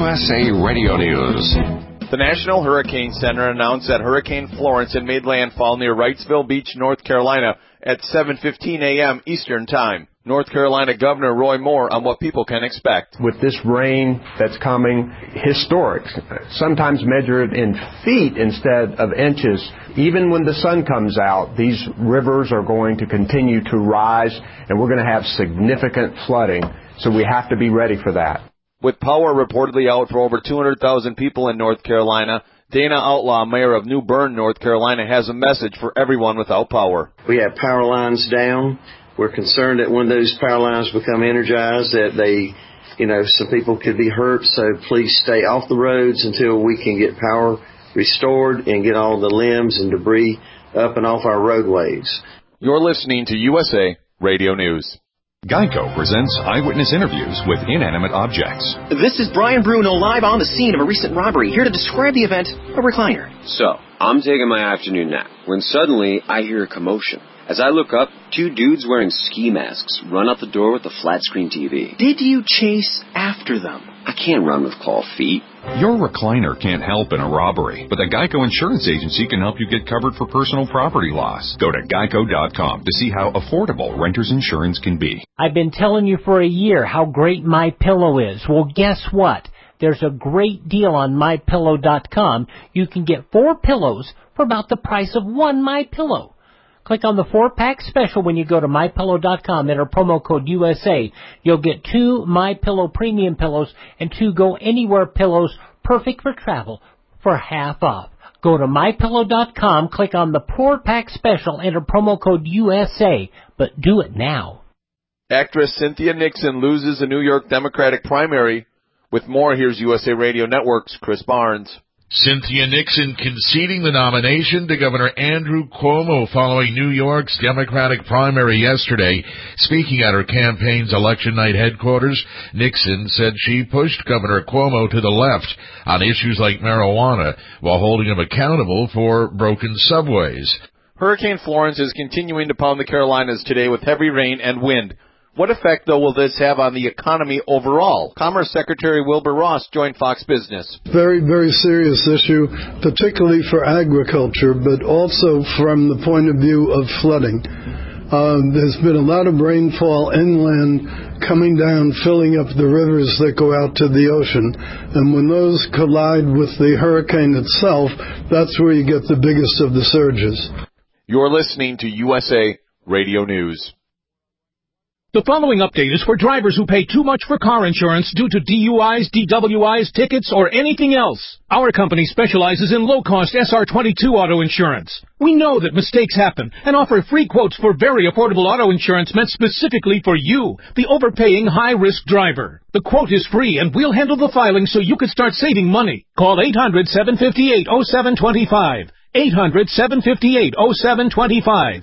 USA Radio News. The National Hurricane Center announced that Hurricane Florence had made landfall near Wrightsville Beach, North Carolina at 7:15 a.m. Eastern Time. North Carolina Governor Roy Moore on what people can expect. With this rain that's coming, historic, sometimes measured in feet instead of inches, even when the sun comes out, these rivers are going to continue to rise, and we're going to have significant flooding, so we have to be ready for that. With power reportedly out for over 200,000 people in North Carolina, Dana Outlaw, mayor of New Bern, North Carolina, has a message for everyone without power. We have power lines down. We're concerned that when those power lines become energized, that some people could be hurt. So please stay off the roads until we can get power restored and get all the limbs and debris up and off our roadways. You're listening to USA Radio News. Geico presents eyewitness interviews with inanimate objects. This is Brian Bruno live on the scene of a recent robbery, here to describe the event, a recliner. So, I'm taking my afternoon nap when suddenly I hear a commotion. As I look up, two dudes wearing ski masks run out the door with a flat-screen TV. Did you chase after them? I can't run with cold feet. Your recliner can't help in a robbery, but the Geico Insurance Agency can help you get covered for personal property loss. Go to geico.com to see how affordable renter's insurance can be. I've been telling you for a year how great MyPillow is. Well, guess what? There's a great deal on MyPillow.com. You can get 4 pillows for about the price of 1 MyPillow. Click on the 4-pack special when you go to MyPillow.com. Enter promo code USA. You'll get 2 MyPillow premium pillows and 2 Go Anywhere pillows, perfect for travel, for half off. Go to MyPillow.com, click on the 4-pack special, enter promo code USA, but do it now. Actress Cynthia Nixon loses a New York Democratic primary. With more, here's USA Radio Network's Chris Barnes. Cynthia Nixon conceding the nomination to Governor Andrew Cuomo following New York's Democratic primary yesterday. Speaking at her campaign's election night headquarters, Nixon said she pushed Governor Cuomo to the left on issues like marijuana while holding him accountable for broken subways. Hurricane Florence is continuing to pound the Carolinas today with heavy rain and wind. What effect, though, will this have on the economy overall? Commerce Secretary Wilbur Ross joined Fox Business. Very, very serious issue, particularly for agriculture, but also from the point of view of flooding. There's been a lot of rainfall inland coming down, filling up the rivers that go out to the ocean. And when those collide with the hurricane itself, that's where you get the biggest of the surges. You're listening to USA Radio News. The following update is for drivers who pay too much for car insurance due to DUIs, DWIs, tickets, or anything else. Our company specializes in low-cost SR22 auto insurance. We know that mistakes happen and offer free quotes for very affordable auto insurance meant specifically for you, the overpaying high-risk driver. The quote is free, and we'll handle the filing so you can start saving money. Call 800-758-0725. 800-758-0725.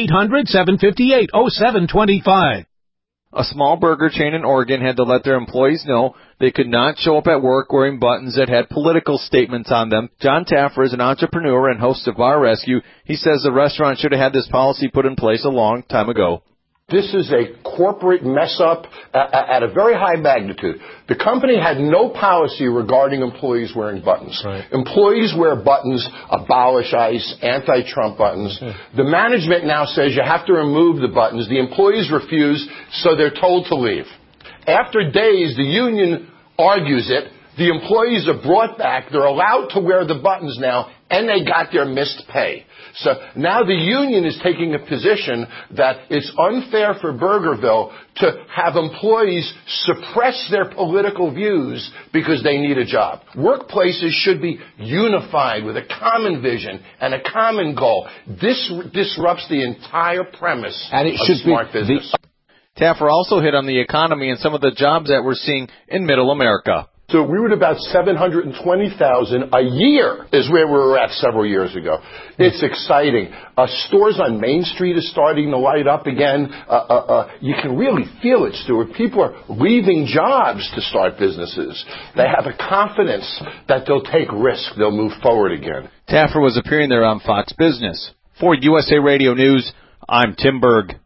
800-758-0725. A small burger chain in Oregon had to let their employees know they could not show up at work wearing buttons that had political statements on them. John Taffer is an entrepreneur and host of Bar Rescue. He says the restaurant should have had this policy put in place a long time ago. This is a corporate mess-up at a very high magnitude. The company had no policy regarding employees wearing buttons. Right. Employees wear buttons, abolish ICE, anti-Trump buttons. The management now says you have to remove the buttons. The employees refuse, so they're told to leave. After days, the union argues it. The employees are brought back. They're allowed to wear the buttons now, and they got their missed pay. So now the union is taking a position that it's unfair for Burgerville to have employees suppress their political views because they need a job. Workplaces should be unified with a common vision and a common goal. This disrupts the entire premise of smart business. Taffer also hit on the economy and some of the jobs that we're seeing in Middle America. So we were at about 720,000 a year is where we were at several years ago. It's exciting. Stores on Main Street are starting to light up again. You can really feel it, Stuart. People are leaving jobs to start businesses. They have a confidence that they'll take risk. They'll move forward again. Taffer was appearing there on Fox Business. For USA Radio News, I'm Tim Berg.